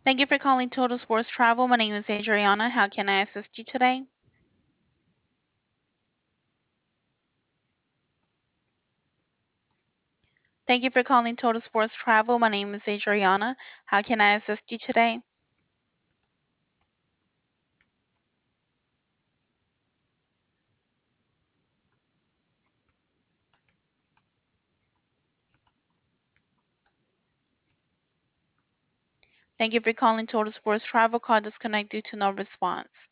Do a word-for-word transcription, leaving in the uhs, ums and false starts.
Thank you for calling Total Sports Travel. My name is Adriana. How can I assist you today? Thank you for calling Total Sports Travel. My name is Adriana. How can I assist you today? Thank you for calling Total Sports Travel. Call disconnect due to no response.